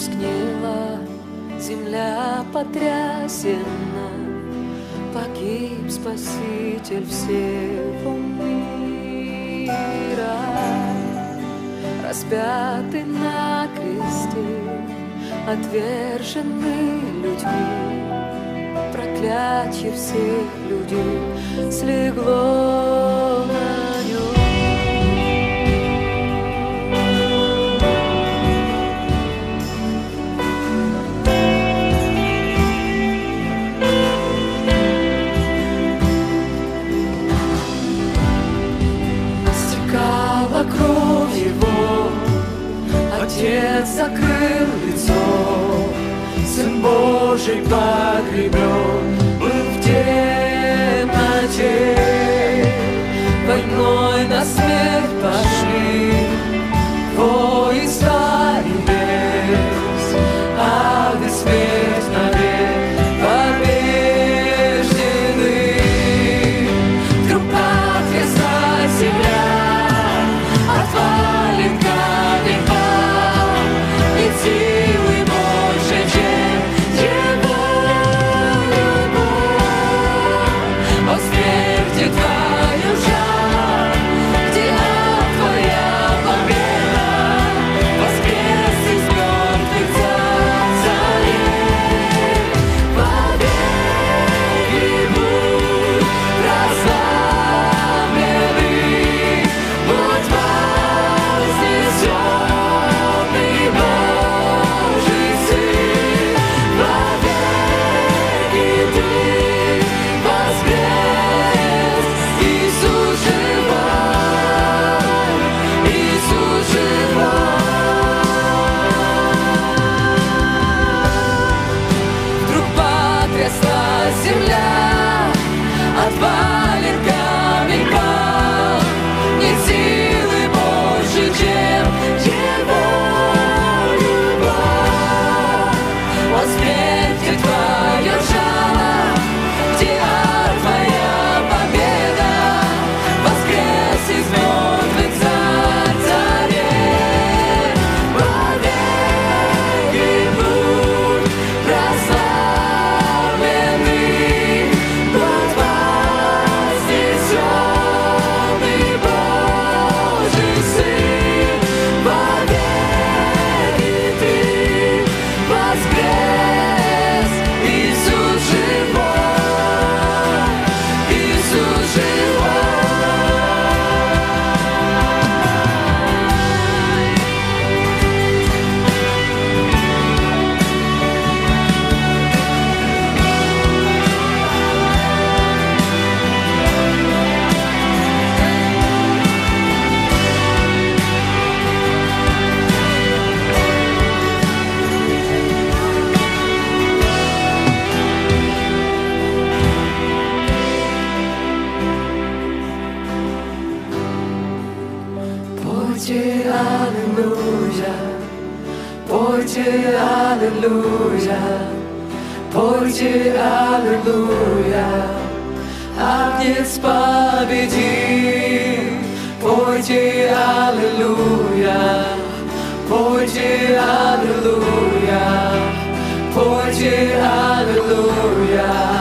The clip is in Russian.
потускнела, земля потрясена, погиб Спаситель всего мира, распятый на кресте, отверженный людьми, проклятье всех людей слегло на нем. Стекала кровь его, Отец закрыл лицо, Сын Божий погребен был в темноте. Войной на смерть пошли войска небес, ад и смерть навек побеждены. Вдруг потрясла земля, отвален камень пал, и силы больше, чем его любовь. О, смерти твою жаль, где твоя победа? Воскрес из мертвых царей, вовеки будь прославленный, будь вознесенный Божий Сын, вовеки ты воскрес, Иисус живой, Иисус живой. Вдруг потрясла земля, отвален камень пал, нет силы больше, чем его любовь. О, смерти твоя жало, где твоя победа? Воскрес из мертвых царь царей, вовеки будь прославленный, будь вознесенный Божий Сын, вовеки ты воскрес, Иисус живой, Иисус живой. Пойте аллилуйя, пойте аллилуйя, пойте аллилуйя, Агнец победил. Пойте аллилуйя, пойте аллилуйя, пойте аллилуйя.